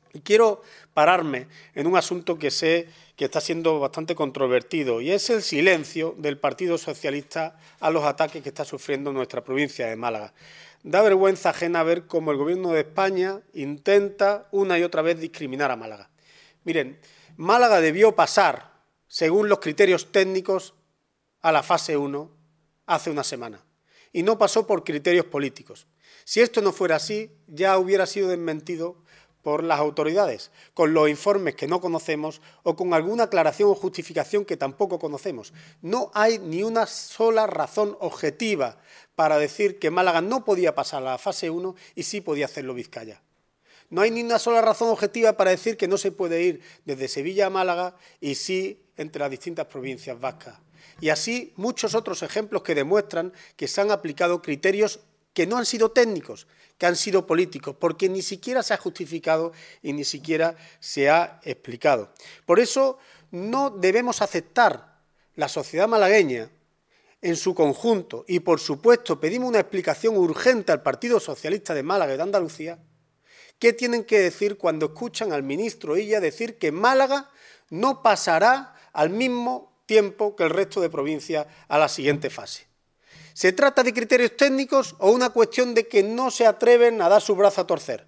Y quiero pararme en un asunto que sé que está siendo bastante controvertido, y es el silencio del Partido Socialista a los ataques que está sufriendo nuestra provincia de Málaga. Da vergüenza ajena ver cómo el Gobierno de España intenta una y otra vez discriminar a Málaga. Miren, Málaga debió pasar, según los criterios técnicos, a la fase 1 hace una semana, y no pasó por criterios políticos. Si esto no fuera así, ya hubiera sido desmentido por las autoridades, con los informes que no conocemos o con alguna aclaración o justificación que tampoco conocemos. No hay ni una sola razón objetiva para decir que Málaga no podía pasar a la fase 1 y sí podía hacerlo Vizcaya. No hay ni una sola razón objetiva para decir que no se puede ir desde Sevilla a Málaga y sí entre las distintas provincias vascas. Y así muchos otros ejemplos que demuestran que se han aplicado criterios que no han sido técnicos, que han sido políticos, porque ni siquiera se ha justificado y ni siquiera se ha explicado. Por eso no debemos aceptar la sociedad malagueña en su conjunto y, por supuesto, pedimos una explicación urgente al Partido Socialista de Málaga y de Andalucía. ¿Qué tienen que decir cuando escuchan al ministro Illa decir que Málaga no pasará al mismo tiempo que el resto de provincias a la siguiente fase? ¿Se trata de criterios técnicos o una cuestión de que no se atreven a dar su brazo a torcer?